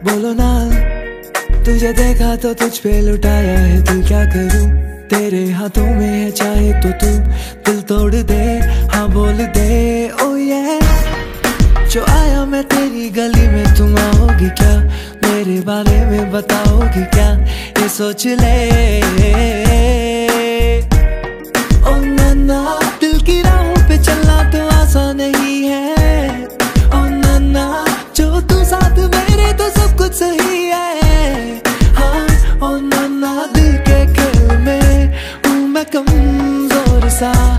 बोलो ना, तुझे देखा तो तुझ पे लुटाया है दिल, क्या करूं? तेरे हाथों में है, चाहे तो तू दिल तोड़ दे, हाँ बोल दे ओ ये। जो आया मैं तेरी गली में, तुम आओगी क्या? मेरे बारे में बताओगी क्या? ये सोच ले ओ नन्ना, दिल की राहों पे चलना तो आसान नहीं है। ओ नन्ना, जो तू साथ मेरे तो सब कुछ सही है। हाँ ओ नन्ना, दिल के खेल में हूँ मैं कमजोर सा।